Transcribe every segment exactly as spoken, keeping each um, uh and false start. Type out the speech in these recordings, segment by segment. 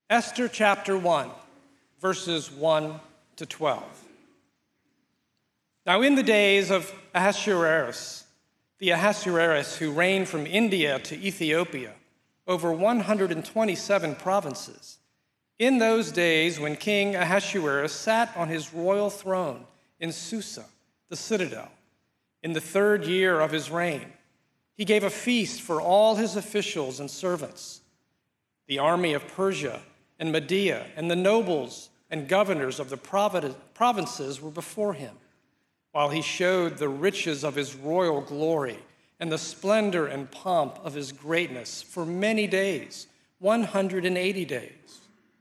Esther chapter one, verses one to twelve. Now in the days of Ahasuerus, the Ahasuerus who reigned from India to Ethiopia, over one hundred twenty-seven provinces, in those days when King Ahasuerus sat on his royal throne in Susa, the citadel, in the third year of his reign, he gave a feast for all his officials and servants. The army of Persia and Media and the nobles and governors of the provinces were before him, while he showed the riches of his royal glory and the splendor and pomp of his greatness for many days, one hundred eighty days.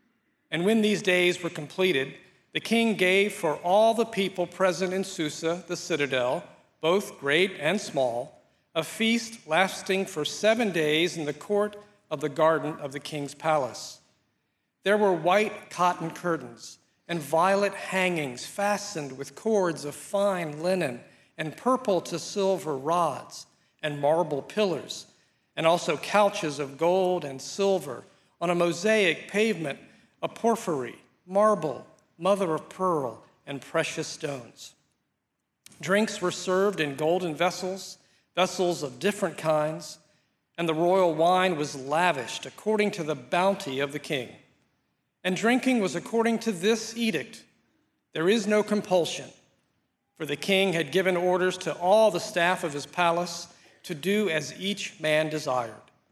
And when these days were completed, the king gave for all the people present in Susa, the citadel, both great and small, a feast lasting for seven days in the court of the garden of the king's palace. There were white cotton curtains and violet hangings fastened with cords of fine linen and purple to silver rods and marble pillars, and also couches of gold and silver on a mosaic pavement of porphyry, marble, mother of pearl, and precious stones. Drinks were served in golden vessels, vessels of different kinds, and the royal wine was lavished according to the bounty of the king. And drinking was according to this edict: there is no compulsion, for the king had given orders to all the staff of his palace to do as each man desired.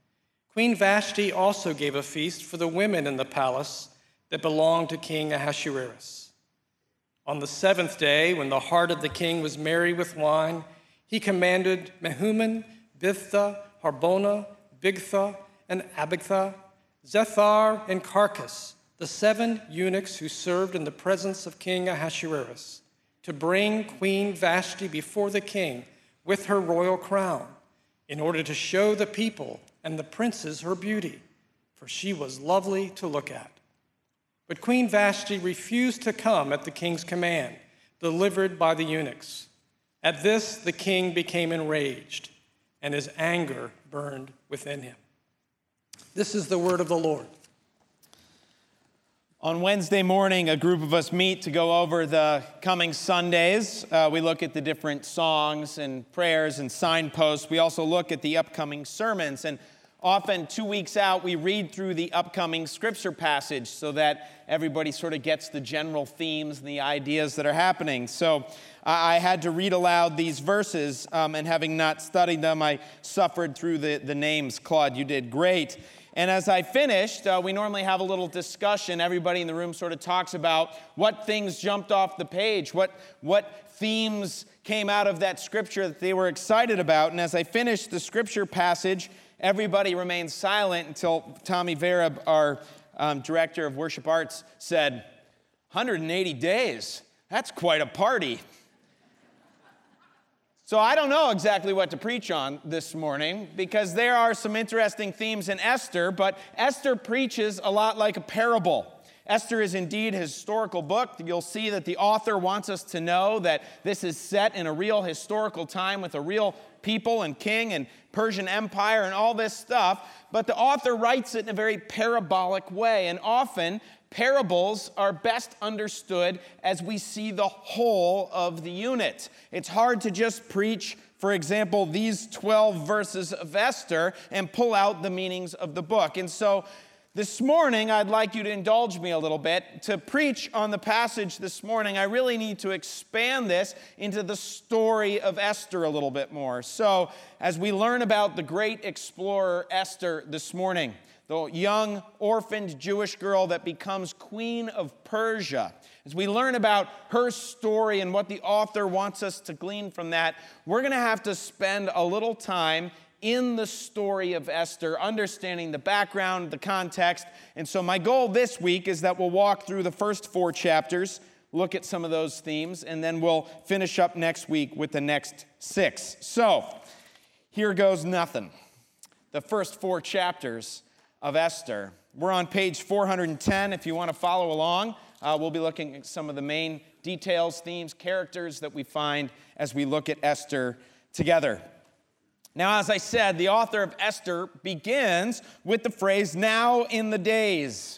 Queen Vashti also gave a feast for the women in the palace that belonged to King Ahasuerus. On the seventh day, when the heart of the king was merry with wine, he commanded Mehuman, Bigtha, Harbona, Bigtha, and Abagtha, Zethar, and Carcass, the seven eunuchs who served in the presence of King Ahasuerus, to bring Queen Vashti before the king with her royal crown, in order to show the people and the princes her beauty, for she was lovely to look at. But Queen Vashti refused to come at the king's command, delivered by the eunuchs. At this, the king became enraged, and his anger burned within him. This is the word of the Lord. On Wednesday morning, a group of us meet to go over the coming Sundays. Uh, we look at the different songs and prayers and signposts. We also look at the upcoming sermons. And often, two weeks out, we read through the upcoming scripture passage so that everybody sort of gets the general themes and the ideas that are happening. So I had to read aloud these verses, um, and having not studied them, I suffered through the, the names. Claude, you did great. And as I finished, uh, we normally have a little discussion. Everybody in the room sort of talks about what things jumped off the page, what, what themes came out of that scripture that they were excited about. And as I finished the scripture passage, everybody remained silent until Tommy Vereb, our um, director of worship arts, said, one hundred eighty days, that's quite a party. So I don't know exactly what to preach on this morning, because there are some interesting themes in Esther, but Esther preaches a lot like a parable. Esther is indeed a historical book. You'll see that the author wants us to know that this is set in a real historical time with a real people and king and Persian Empire and all this stuff, but the author writes it in a very parabolic way, and often parables are best understood as we see the whole of the unit. It's hard to just preach, for example, these twelve verses of Esther and pull out the meanings of the book. And so this morning, I'd like you to indulge me a little bit. To preach on the passage this morning, I really need to expand this into the story of Esther a little bit more. So as we learn about the great explorer Esther this morning, the young orphaned Jewish girl that becomes queen of Persia, as we learn about her story and what the author wants us to glean from that, we're going to have to spend a little time in the story of Esther, understanding the background, the context. And so my goal this week is that we'll walk through the first four chapters, look at some of those themes, and then we'll finish up next week with the next six. So here goes nothing. The first four chapters of Esther. We're on page four hundred ten if you want to follow along. Uh, we'll be looking at some of the main details, themes, characters that we find as we look at Esther together. Now, as I said, the author of Esther begins with the phrase, now in the days.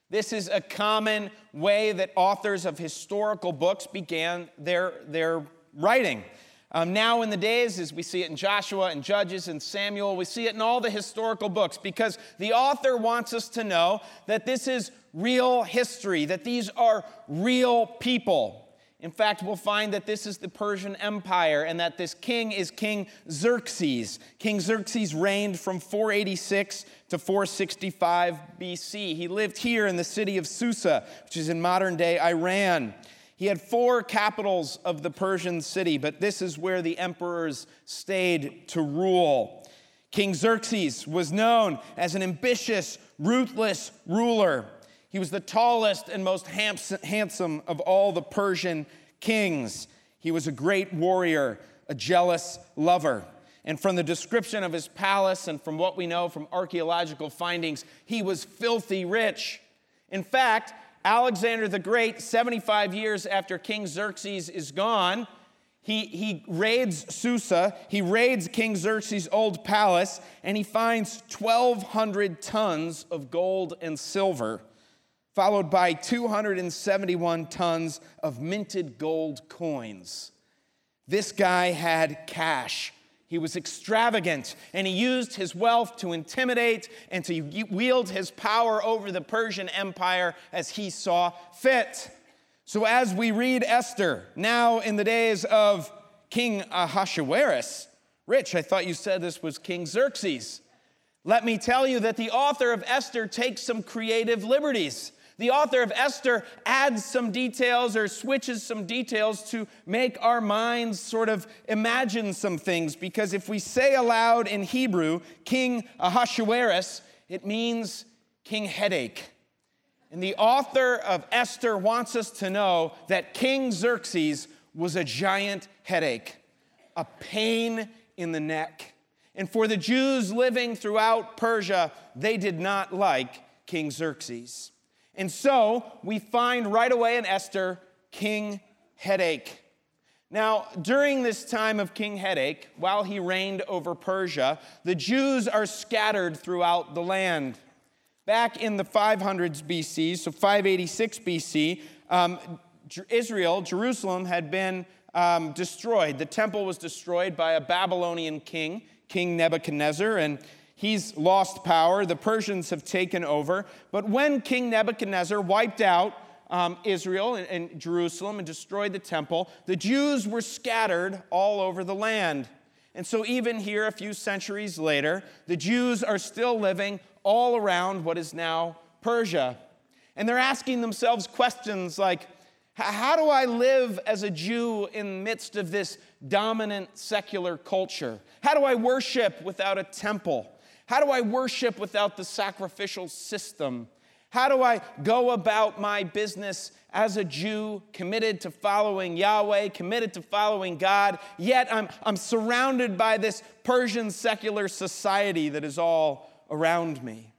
This is a common way that authors of historical books began their, their writing. Um, now in the days, as we see it in Joshua and Judges and Samuel, we see it in all the historical books because the author wants us to know that this is real history, that these are real people. In fact, we'll find that this is the Persian Empire and that this king is King Xerxes. King Xerxes reigned from four eighty-six to four sixty-five B C. He lived here in the city of Susa, which is in modern-day Iran. He had four capitals of the Persian city, but this is where the emperors stayed to rule. King Xerxes was known as an ambitious, ruthless ruler. He was the tallest and most handsome of all the Persian kings. He was a great warrior, a jealous lover. And from the description of his palace and from what we know from archaeological findings, he was filthy rich. In fact, Alexander the Great, seventy-five years after King Xerxes is gone, he, he raids Susa, he raids King Xerxes' old palace, and he finds twelve hundred tons of gold and silver, followed by two hundred seventy-one tons of minted gold coins. This guy had cash. He was extravagant, and he used his wealth to intimidate and to wield his power over the Persian Empire as he saw fit. So as we read Esther, now in the days of King Ahasuerus, Rich, I thought you said this was King Xerxes. Let me tell you that the author of Esther takes some creative liberties. The author of Esther adds some details or switches some details to make our minds sort of imagine some things. Because if we say aloud in Hebrew, King Ahasuerus, it means King Headache. And the author of Esther wants us to know that King Xerxes was a giant headache, a pain in the neck. And for the Jews living throughout Persia, they did not like King Xerxes. And so we find right away in Esther, King Headache. Now, during this time of King Headache, while he reigned over Persia, the Jews are scattered throughout the land. Back in the five hundreds B C, so five eighty-six B C, um, Israel, Jerusalem, had been um, destroyed. The temple was destroyed by a Babylonian king, King Nebuchadnezzar, and he's lost power. The Persians have taken over. But when King Nebuchadnezzar wiped out um, Israel and, and Jerusalem and destroyed the temple, the Jews were scattered all over the land. And so even here, a few centuries later, the Jews are still living all around what is now Persia. And they're asking themselves questions like, how do I live as a Jew in the midst of this dominant secular culture? How do I worship without a temple? How do I worship without the sacrificial system? How do I go about my business as a Jew, committed to following Yahweh, committed to following God, yet I'm, I'm surrounded by this Persian secular society that is all around me?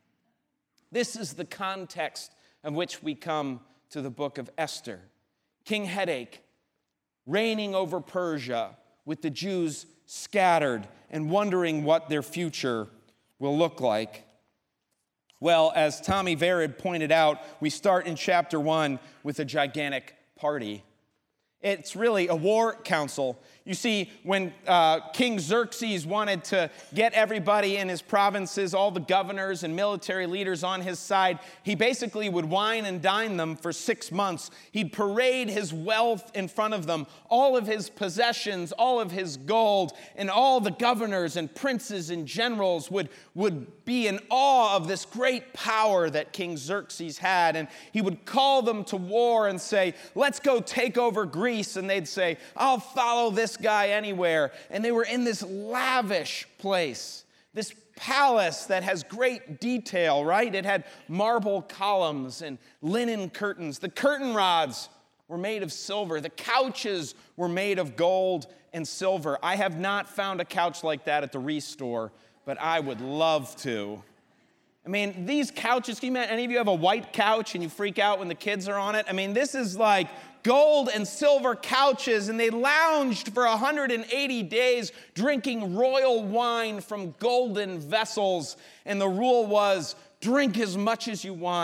This is the context of which we come to the book of Esther. King Headache, reigning over Persia, with the Jews scattered and wondering what their future will look like. Well, as Tommy Vered pointed out, we start in chapter one with a gigantic party. It's really a war council. You see, when uh, King Xerxes wanted to get everybody in his provinces, all the governors and military leaders on his side, he basically would wine and dine them for six months. He'd parade his wealth in front of them, all of his possessions, all of his gold, and all the governors and princes and generals would, would be in awe of this great power that King Xerxes had. And he would call them to war and say, let's go take over Greece. And they'd say, I'll follow this guy anywhere. And they were in this lavish place, this palace that has great detail, right? It had marble columns and linen curtains. The curtain rods were made of silver. The couches were made of gold and silver. I have not found a couch like that at the Restore, but I would love to. I mean, these couches, can you imagine, any of you have a white couch and you freak out when the kids are on it? I mean, this is like gold and silver couches, and they lounged for one hundred eighty days drinking royal wine from golden vessels. And the rule was, drink as much as you want,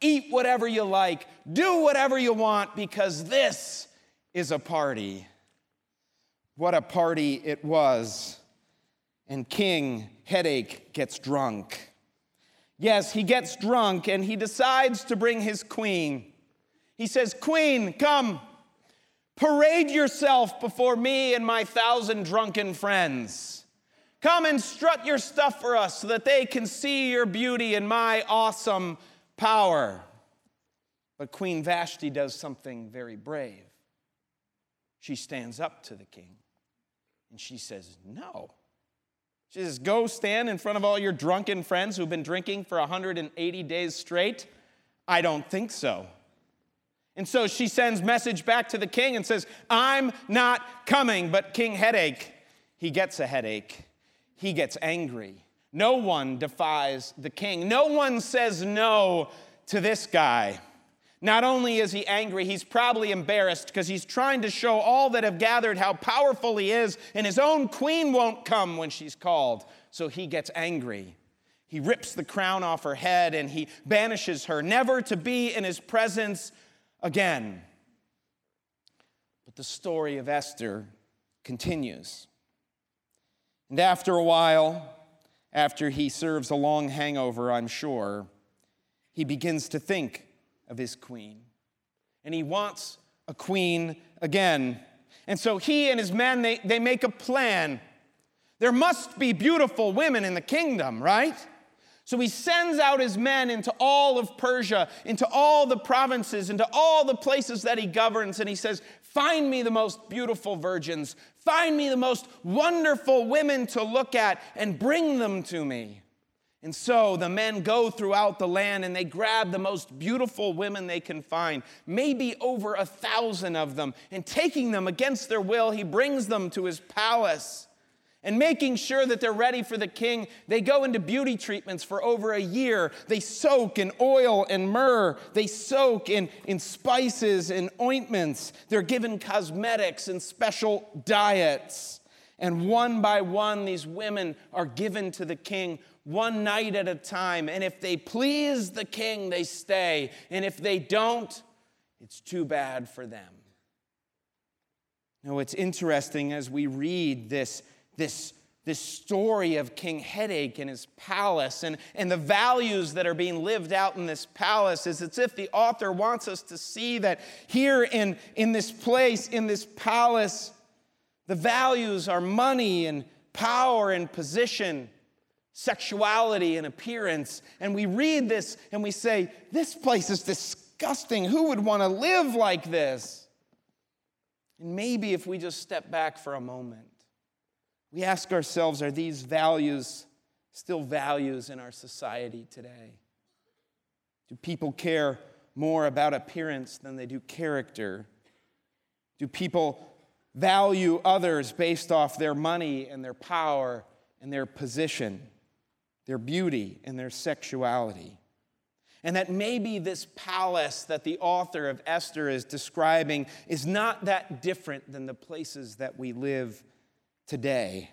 eat whatever you like, do whatever you want, because this is a party. What a party it was. And King Headache gets drunk. Yes, he gets drunk and he decides to bring his queen. He says, "Queen, come, parade yourself before me and my thousand drunken friends. Come and strut your stuff for us so that they can see your beauty and my awesome power." But Queen Vashti does something very brave. She stands up to the king and she says, "No." She says, "Go stand in front of all your drunken friends who've been drinking for one hundred eighty days straight? I don't think so." And so she sends message back to the king and says, "I'm not coming." But King Headache, he gets a headache. He gets angry. No one defies the king. No one says no to this guy. Not only is he angry, he's probably embarrassed because he's trying to show all that have gathered how powerful he is, and his own queen won't come when she's called. So he gets angry. He rips the crown off her head and he banishes her, never to be in his presence again. But the story of Esther continues. And after a while, after he serves a long hangover, I'm sure, he begins to think of his queen. And he wants a queen again. And so he and his men, they, they make a plan. There must be beautiful women in the kingdom, right? So he sends out his men into all of Persia, into all the provinces, into all the places that he governs, and he says, "Find me the most beautiful virgins. Find me the most wonderful women to look at and bring them to me." And so the men go throughout the land and they grab the most beautiful women they can find, maybe over a thousand of them, and taking them against their will, he brings them to his palace. And making sure that they're ready for the king, they go into beauty treatments for over a year. They soak in oil and myrrh. They soak in, in spices and ointments. They're given cosmetics and special diets. And one by one, these women are given to the king one night at a time. And if they please the king, they stay. And if they don't, it's too bad for them. Now, it's interesting as we read this This, this story of King Headache and his palace and, and the values that are being lived out in this palace. Is it's if the author wants us to see that here in, in this place, in this palace, the values are money and power and position, sexuality and appearance. And we read this and we say, this place is disgusting. Who would want to live like this? And maybe if we just step back for a moment, we ask ourselves, are these values still values in our society today? Do people care more about appearance than they do character? Do people value others based off their money and their power and their position, their beauty and their sexuality? And that maybe this palace that the author of Esther is describing is not that different than the places that we live today.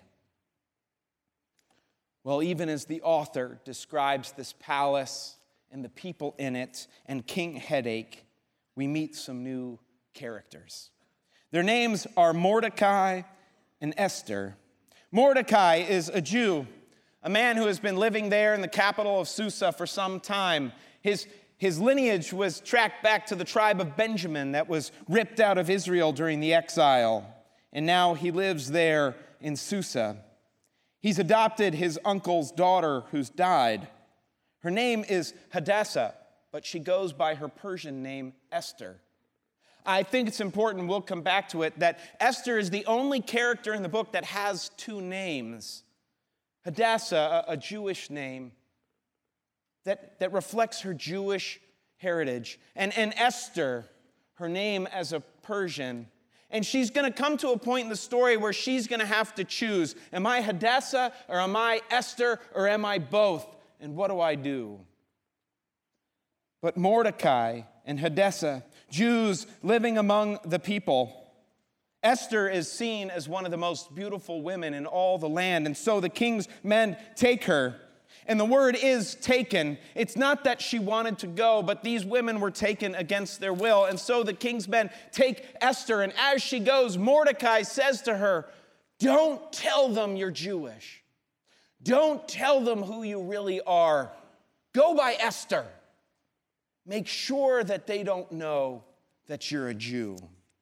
Well, even as the author describes this palace and the people in it and King Headache, we meet some new characters. Their names are Mordecai and Esther. Mordecai is a Jew, a man who has been living there in the capital of Susa for some time. His, his lineage was tracked back to the tribe of Benjamin that was ripped out of Israel during the exile. And now he lives there in Susa. He's adopted his uncle's daughter who's died. Her name is Hadassah, but she goes by her Persian name, Esther. I think it's important, we'll come back to it, that Esther is the only character in the book that has two names. Hadassah, a, a Jewish name that, that reflects her Jewish heritage, and, and Esther, her name as a Persian. And she's going to come to a point in the story where she's going to have to choose. Am I Hadassah or am I Esther or am I both? And what do I do? But Mordecai and Hadassah, Jews living among the people, Esther is seen as one of the most beautiful women in all the land. And so the king's men take her And the word is taken. It's not that she wanted to go, but these women were taken against their will. And so the king's men take Esther, and as she goes, Mordecai says to her, don't tell them you're Jewish. Don't tell them who you really are. Go by Esther. Make sure that they don't know that you're a Jew.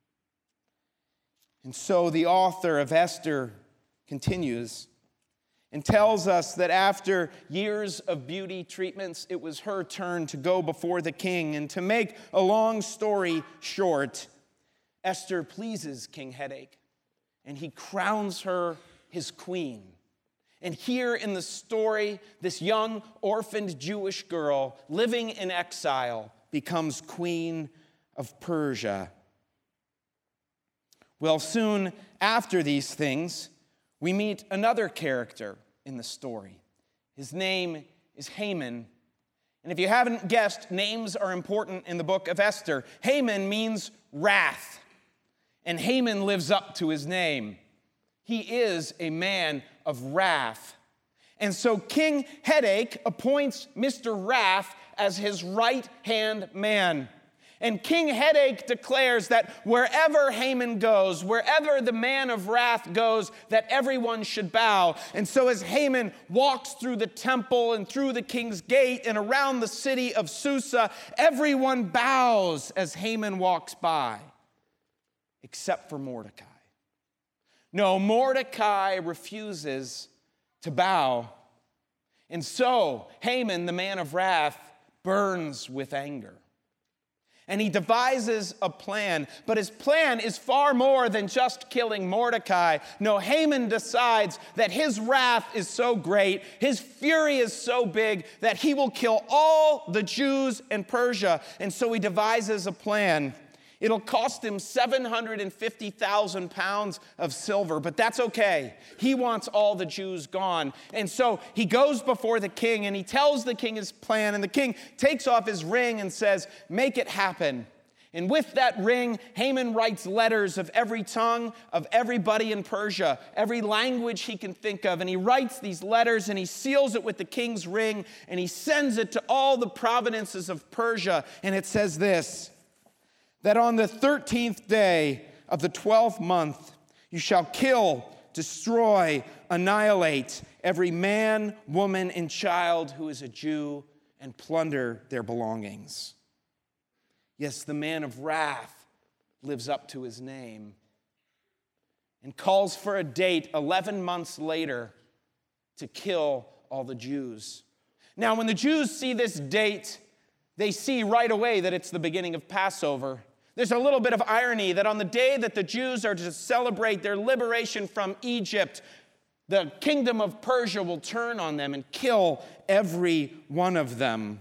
And so the author of Esther continues and tells us that after years of beauty treatments, it was her turn to go before the king. And to make a long story short, Esther pleases King Headache, and he crowns her his queen. And here in the story, this young orphaned Jewish girl living in exile becomes queen of Persia. Well, soon after these things, we meet another character in the story. His name is Haman. And if you haven't guessed, names are important in the book of Esther. Haman means wrath, and Haman lives up to his name. He is a man of wrath. And so King Headache appoints Mister Wrath as his right-hand man. And King Headache declares that wherever Haman goes, wherever the man of wrath goes, that everyone should bow. And so as Haman walks through the temple and through the king's gate and around the city of Susa, everyone bows as Haman walks by, except for Mordecai. No, Mordecai refuses to bow. And so Haman, the man of wrath, burns with anger. And he devises a plan, but his plan is far more than just killing Mordecai. No, Haman decides that his wrath is so great, his fury is so big, that he will kill all the Jews in Persia. And so he devises a plan. It'll cost him seven hundred fifty thousand pounds of silver, but that's okay. He wants all the Jews gone. And so he goes before the king and he tells the king his plan, and the king takes off his ring and says, make it happen. And with that ring, Haman writes letters of every tongue of everybody in Persia, every language he can think of. And he writes these letters and he seals it with the king's ring and he sends it to all the provinces of Persia. And it says this, that on the thirteenth day of the twelfth month, you shall kill, destroy, annihilate every man, woman, and child who is a Jew and plunder their belongings. Yes, the man of wrath lives up to his name and calls for a date eleven months later to kill all the Jews. Now, when the Jews see this date, they see right away that it's the beginning of Passover. There's a little bit of irony that on the day that the Jews are to celebrate their liberation from Egypt, the kingdom of Persia will turn on them and kill every one of them.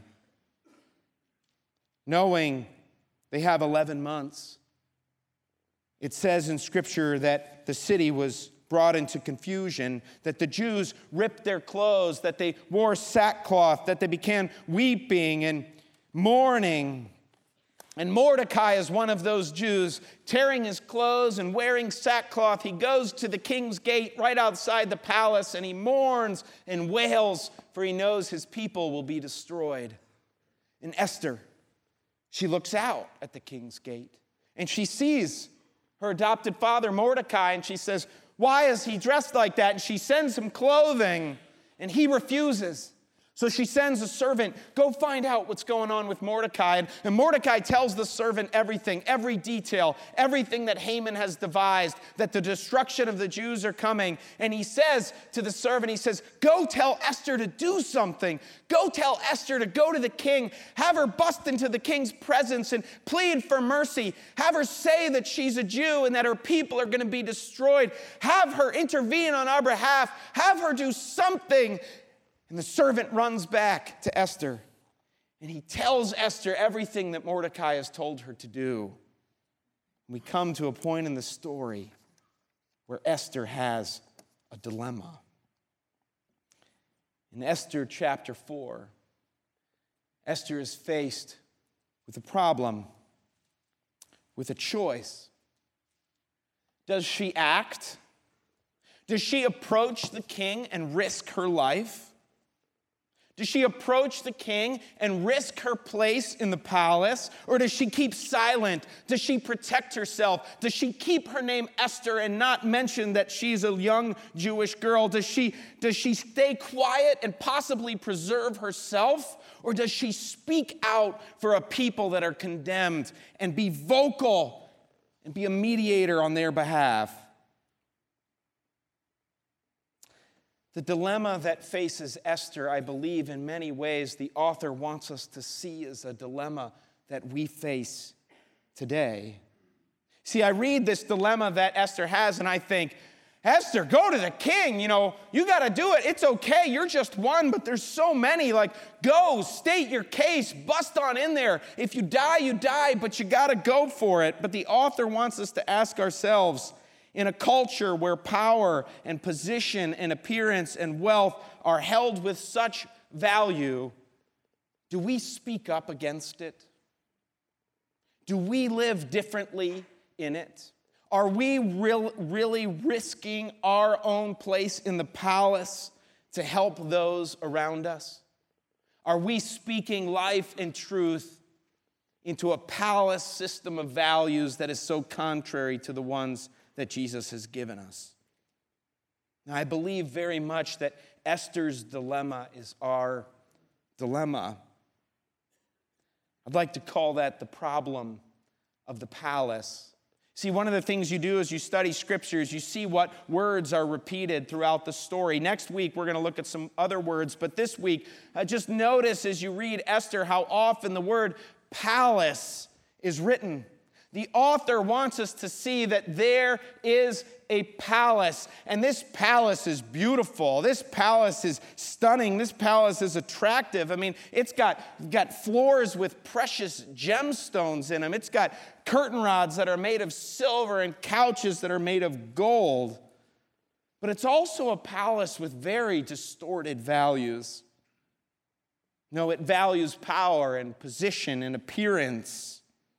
Knowing they have eleven months, it says in Scripture that the city was brought into confusion, that the Jews ripped their clothes, that they wore sackcloth, that they began weeping and mourning. And Mordecai is one of those Jews, tearing his clothes and wearing sackcloth. He goes to the king's gate right outside the palace, and he mourns and wails, for he knows his people will be destroyed. And Esther, she looks out at the king's gate, and she sees her adopted father, Mordecai, and she says, why is he dressed like that? And she sends him clothing, and he refuses. So she sends a servant, go find out what's going on with Mordecai. And, and Mordecai tells the servant everything, every detail, everything that Haman has devised, that the destruction of the Jews are coming. And he says to the servant, he says, go tell Esther to do something. Go tell Esther to go to the king. Have her bust into the king's presence and plead for mercy. Have her say that she's a Jew and that her people are going to be destroyed. Have her intervene on our behalf. Have her do something. And the servant runs back to Esther, and he tells Esther everything that Mordecai has told her to do. We come to a point in the story where Esther has a dilemma. In Esther chapter four, Esther is faced with a problem, with a choice. Does she act? Does she approach the king and risk her life? Does she approach the king and risk her place in the palace? Or does she keep silent? Does she protect herself? Does she keep her name Esther and not mention that she's a young Jewish girl? Does she, does she stay quiet and possibly preserve herself? Or does she speak out for a people that are condemned and be vocal and be a mediator on their behalf? The dilemma that faces Esther, I believe, in many ways, the author wants us to see is a dilemma that we face today. See, I read this dilemma that Esther has, and I think, Esther, go to the king. You know, you got to do it. It's okay. You're just one, but there's so many. Like, go, state your case, bust on in there. If you die, you die, but you got to go for it. But the author wants us to ask ourselves, in a culture where power and position and appearance and wealth are held with such value, do we speak up against it? Do we live differently in it? Are we real, really risking our own place in the palace to help those around us? Are we speaking life and truth into a palace system of values that is so contrary to the ones that Jesus has given us? Now, I believe very much that Esther's dilemma is our dilemma. I'd like to call that the problem of the palace. See, one of the things you do as you study scriptures, you see what words are repeated throughout the story. Next week, we're going to look at some other words, but this week, uh, just notice as you read Esther how often the word palace is written. The author wants us to see that there is a palace, and this palace is beautiful. This palace is stunning. This palace is attractive. I mean, it's got, got floors with precious gemstones in them. It's got curtain rods that are made of silver and couches that are made of gold. But it's also a palace with very distorted values. No, it values power and position and appearance.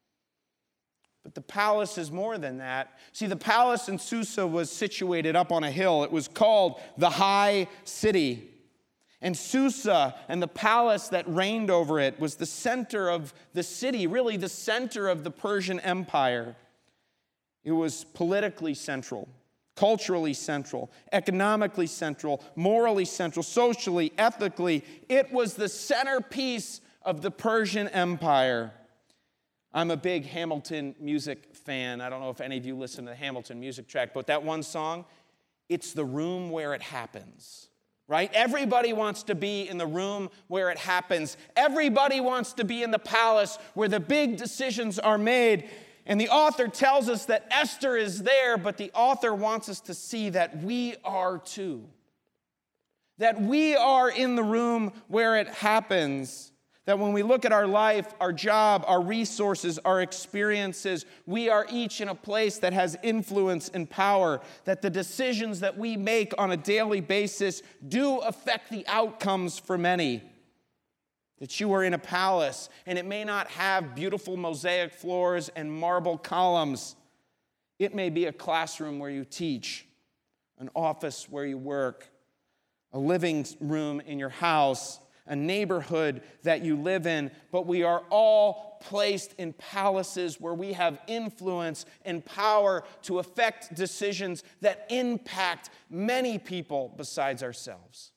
But the palace is more than that. See, the palace in Susa was situated up on a hill. It was called the High City. And Susa and the palace that reigned over it was the center of the city, really the center of the Persian Empire. It was politically central, culturally central, economically central, morally central, socially, ethically. It was the centerpiece of the Persian Empire. I'm a big Hamilton music fan. I don't know if any of you listen to the Hamilton music track, but that one song, it's the room where it happens, right? Everybody wants to be in the room where it happens. Everybody wants to be in the palace where the big decisions are made. And the author tells us that Esther is there, but the author wants us to see that we are too. That we are in the room where it happens. That when we look at our life, our job, our resources, our experiences, we are each in a place that has influence and power. That the decisions that we make on a daily basis do affect the outcomes for many. That you are in a palace, and it may not have beautiful mosaic floors and marble columns. It may be a classroom where you teach, an office where you work, a living room in your house, a neighborhood that you live in, but we are all placed in palaces where we have influence and power to affect decisions that impact many people besides ourselves.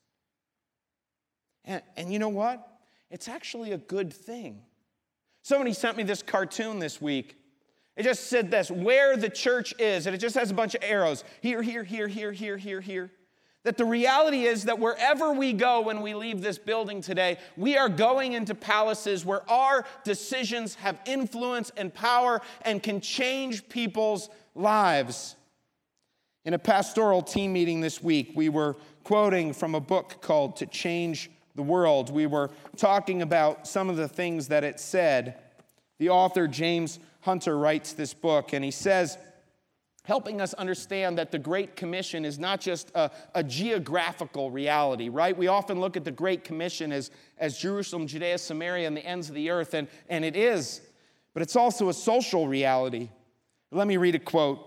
And, and you know what? It's actually a good thing. Somebody sent me this cartoon this week. It just said this, where the church is, and it just has a bunch of arrows. Here, here, here, here, here, here, here. That the reality is that wherever we go when we leave this building today, we are going into palaces where our decisions have influence and power and can change people's lives. In a pastoral team meeting this week, we were quoting from a book called To Change the World. We were talking about some of the things that it said. The author, James Hunter, writes this book, and he says, helping us understand that the Great Commission is not just a, a geographical reality, right? We often look at the Great Commission as, as Jerusalem, Judea, Samaria, and the ends of the earth, and, and it is, but it's also a social reality. Let me read a quote.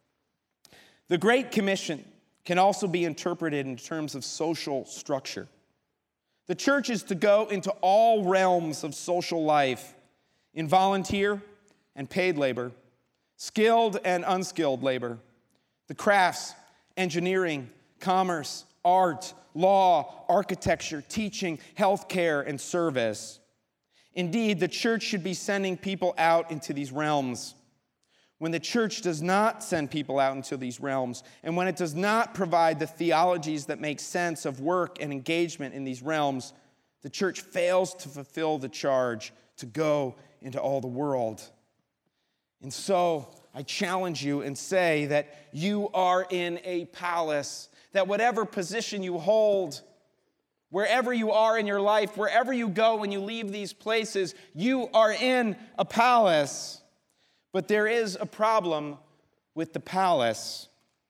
The Great Commission can also be interpreted in terms of social structure. The church is to go into all realms of social life, in volunteer and paid labor, skilled and unskilled labor, the crafts, engineering, commerce, art, law, architecture, teaching, healthcare, and service. Indeed, the church should be sending people out into these realms. When the church does not send people out into these realms, and when it does not provide the theologies that make sense of work and engagement in these realms, the church fails to fulfill the charge to go into all the world. And so, I challenge you and say that you are in a palace, that whatever position you hold, wherever you are in your life, wherever you go when you leave these places, you are in a palace. But there is a problem with the palace.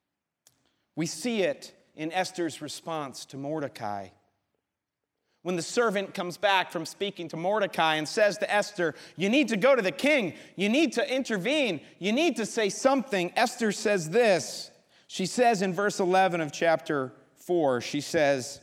We see it in Esther's response to Mordecai. When the servant comes back from speaking to Mordecai and says to Esther, you need to go to the king, you need to intervene, you need to say something, Esther says this. She says in verse eleven of chapter four, she says,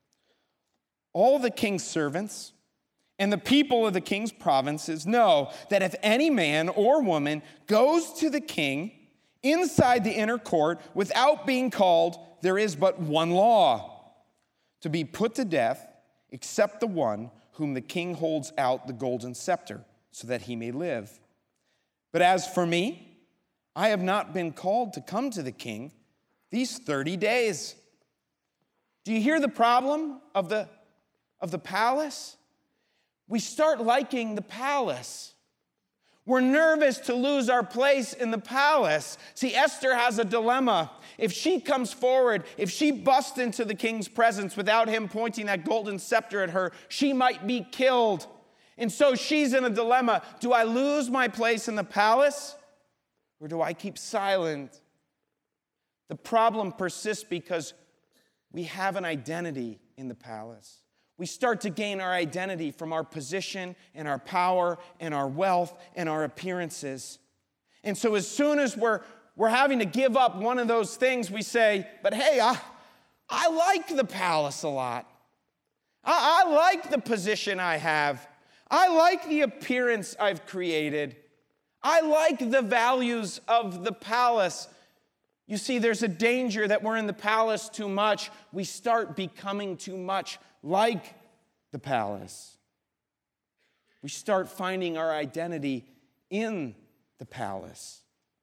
all the king's servants and the people of the king's provinces know that if any man or woman goes to the king inside the inner court without being called, there is but one law, to be put to death, except the one whom the king holds out the golden scepter, so that he may live. But as for me, I have not been called to come to the king these thirty days. Do you hear the problem of the, of the palace? We start liking the palace. We're nervous to lose our place in the palace. See, Esther has a dilemma. If she comes forward, if she busts into the king's presence without him pointing that golden scepter at her, she might be killed. And so she's in a dilemma. Do I lose my place in the palace, or do I keep silent? The problem persists because we have an identity in the palace. We start to gain our identity from our position and our power and our wealth and our appearances. And so as soon as we're, we're having to give up one of those things, we say, but hey, I, I like the palace a lot. I, I like the position I have. I like the appearance I've created. I like the values of the palace. You see, there's a danger that we're in the palace too much. We start becoming too much like the palace. We start finding our identity in the palace.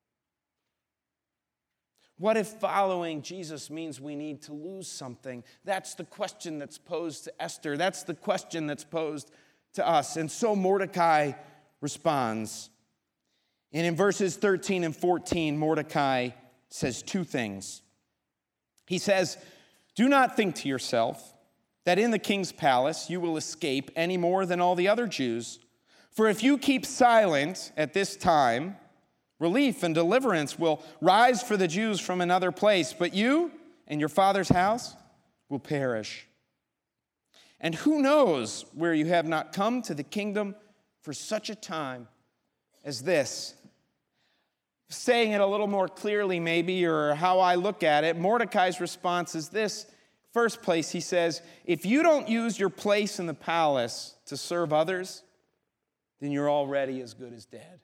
What if following Jesus means we need to lose something? That's the question that's posed to Esther. That's the question that's posed to us. And so Mordecai responds. And in verses thirteen and fourteen, Mordecai says two things. He says, do not think to yourself that in the king's palace you will escape any more than all the other Jews. For if you keep silent at this time, relief and deliverance will rise for the Jews from another place, but you and your father's house will perish. And who knows where you have not come to the kingdom for such a time as this? Saying it a little more clearly maybe, or how I look at it, Mordecai's response is this. First place, he says, if you don't use your place in the palace to serve others, then you're already as good as dead.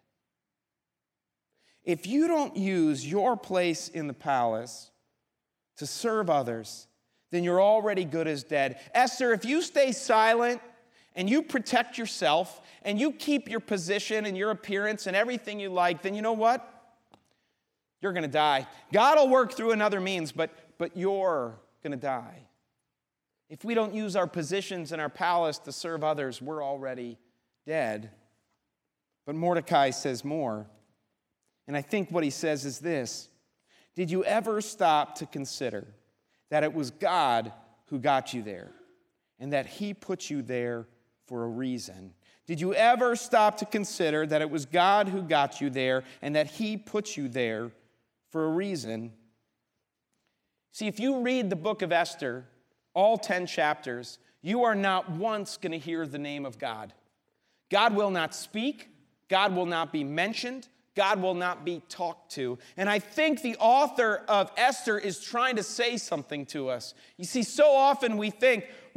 If you don't use your place in the palace to serve others, then you're already good as dead. Esther, if you stay silent and you protect yourself and you keep your position and your appearance and everything you like, then you know what? You're going to die. God will work through another means, but, but you're going to die. If we don't use our positions in our palace to serve others, we're already dead. But Mordecai says more. And I think what he says is this. Did you ever stop to consider that it was God who got you there and that he put you there for a reason? Did you ever stop to consider that it was God who got you there and that he put you there for a reason? See, if you read the book of Esther, all ten chapters, you are not once going to hear the name of God. God will not speak. God will not be mentioned. God will not be talked to. And I think the author of Esther is trying to say something to us. You see, so often we think,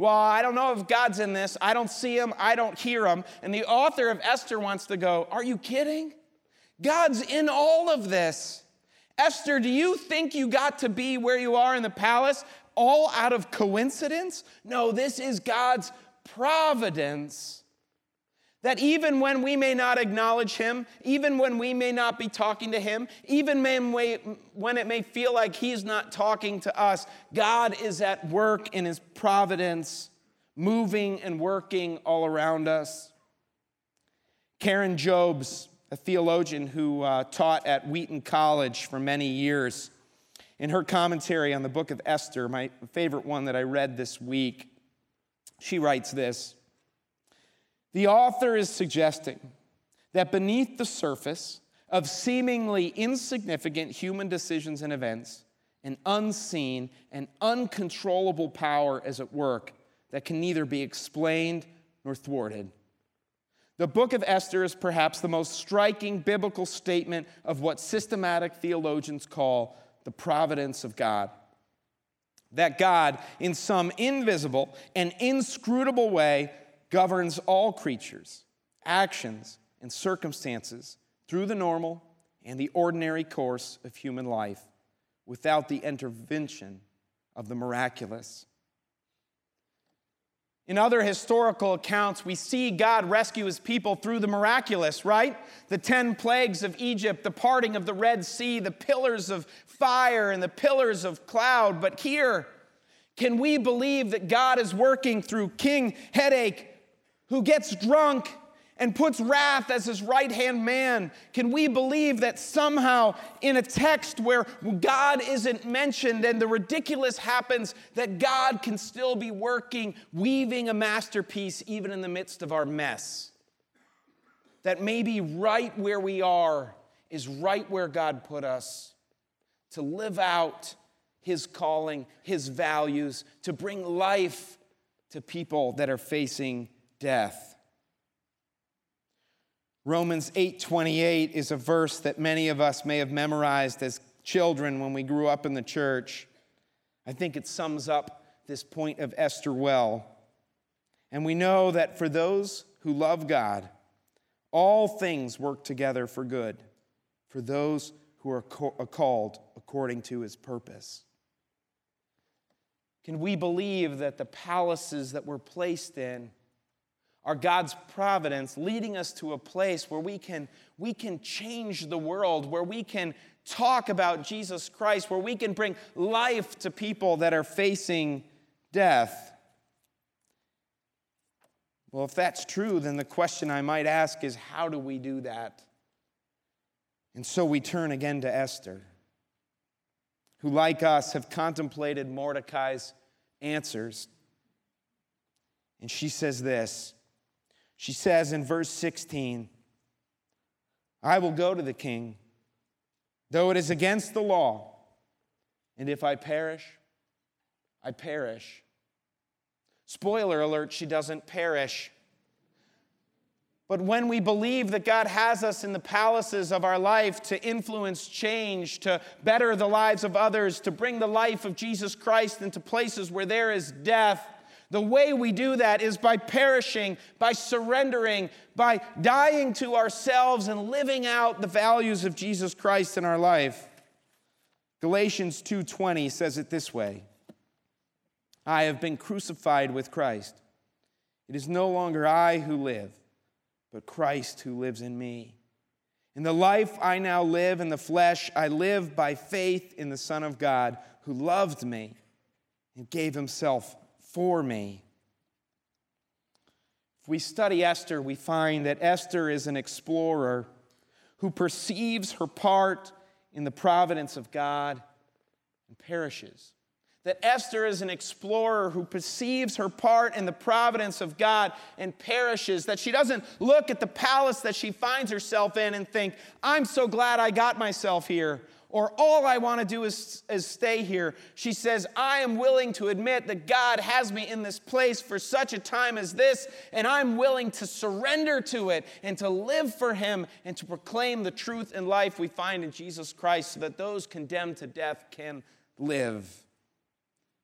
well, I don't know if God's in this. I don't see him. I don't hear him. And the author of Esther wants to go, are you kidding? God's in all of this. Esther, do you think you got to be where you are in the palace all out of coincidence? No, this is God's providence. That even when we may not acknowledge him, even when we may not be talking to him, even when it may feel like he's not talking to us, God is at work in his providence, moving and working all around us. Karen Jobes, a theologian who uh, taught at Wheaton College for many years, in her commentary on the book of Esther, my favorite one that I read this week, she writes this: the author is suggesting that beneath the surface of seemingly insignificant human decisions and events, an unseen and uncontrollable power is at work that can neither be explained nor thwarted. The book of Esther is perhaps the most striking biblical statement of what systematic theologians call the providence of God. That God, in some invisible and inscrutable way, governs all creatures, actions, and circumstances through the normal and the ordinary course of human life without the intervention of the miraculous. In other historical accounts, we see God rescue his people through the miraculous, right? The ten plagues of Egypt, the parting of the Red Sea, the pillars of fire and the pillars of cloud. But here, can we believe that God is working through King Headache, who gets drunk and puts wrath as his right-hand man? Can we believe that somehow in a text where God isn't mentioned and the ridiculous happens, that God can still be working, weaving a masterpiece even in the midst of our mess? That maybe right where we are is right where God put us to live out his calling, his values, to bring life to people that are facing death. Romans eight twenty-eight is a verse that many of us may have memorized as children when we grew up in the church. I think it sums up this point of Esther well. And we know that for those who love God, all things work together for good, for those who are called according to his purpose. Can we believe that the palaces that we're placed in are God's providence, leading us to a place where we can, we can change the world, where we can talk about Jesus Christ, where we can bring life to people that are facing death? Well, if that's true, then the question I might ask is, how do we do that? And so we turn again to Esther, who, like us, have contemplated Mordecai's answers. And she says this. She says in verse sixteen, I will go to the king, though it is against the law, and if I perish, I perish. Spoiler alert, she doesn't perish. But when we believe that God has us in the palaces of our life to influence change, to better the lives of others, to bring the life of Jesus Christ into places where there is death, the way we do that is by perishing, by surrendering, by dying to ourselves and living out the values of Jesus Christ in our life. Galatians two twenty says it this way: I have been crucified with Christ. It is no longer I who live, but Christ who lives in me. In the life I now live in the flesh, I live by faith in the Son of God, who loved me and gave himself for me. If we study Esther, we find that Esther is an explorer who perceives her part in the providence of God and perishes. That Esther is an explorer who perceives her part in the providence of God and perishes. That she doesn't look at the palace that she finds herself in and think, I'm so glad I got myself here, or all I want to do is, is stay here. She says, I am willing to admit that God has me in this place for such a time as this, and I'm willing to surrender to it and to live for him and to proclaim the truth and life we find in Jesus Christ so that those condemned to death can live.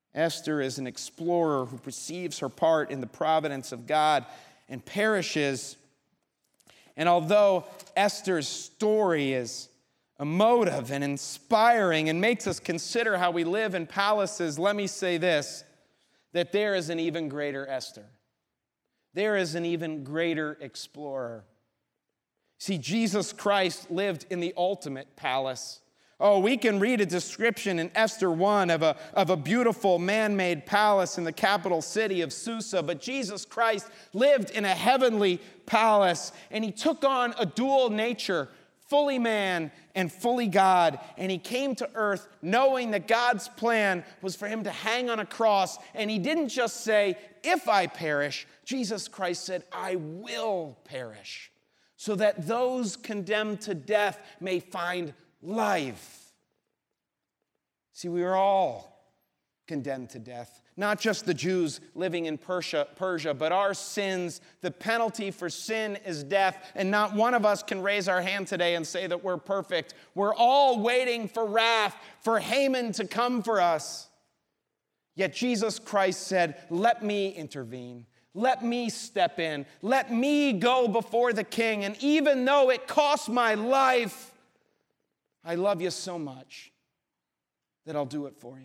Esther is an explorer who perceives her part in the providence of God and perishes. And although Esther's story is emotive and inspiring and makes us consider how we live in palaces, let me say this, that there is an even greater Esther. There is an even greater explorer. See, Jesus Christ lived in the ultimate palace. Oh, we can read a description in Esther one of a, of a beautiful man-made palace in the capital city of Susa, but Jesus Christ lived in a heavenly palace, and he took on a dual nature, fully man and fully God, and he came to earth knowing that God's plan was for him to hang on a cross, and he didn't just say, if I perish, Jesus Christ said, I will perish, so that those condemned to death may find life. See, we are all condemned to death. Not just the Jews living in Persia, Persia, but our sins. The penalty for sin is death, and not one of us can raise our hand today and say that we're perfect. We're all waiting for wrath, for Haman to come for us. Yet Jesus Christ said, let me intervene. Let me step in. Let me go before the king. And even though it costs my life, I love you so much that I'll do it for you.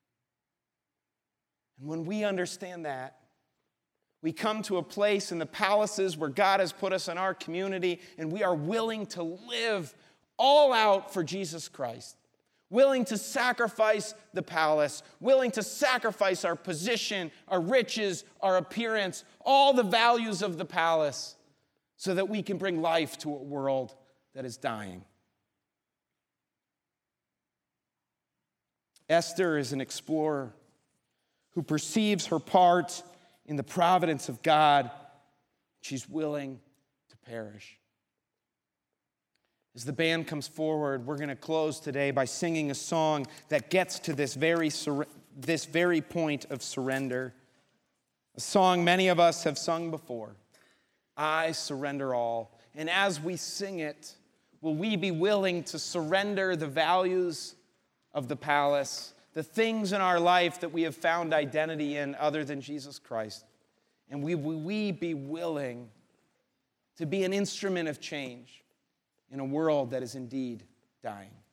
And when we understand that, we come to a place in the palaces where God has put us in our community, and we are willing to live all out for Jesus Christ, willing to sacrifice the palace, willing to sacrifice our position, our riches, our appearance, all the values of the palace, so that we can bring life to a world that is dying. Esther is an explorer who perceives her part in the providence of God. She's willing to perish. As the band comes forward, we're going to close today by singing a song that gets to this very, sur- this very point of surrender. A song many of us have sung before, I Surrender All. And as we sing it, will we be willing to surrender the values of the palace, the things in our life that we have found identity in other than Jesus Christ? And we, will we be willing to be an instrument of change in a world that is indeed dying?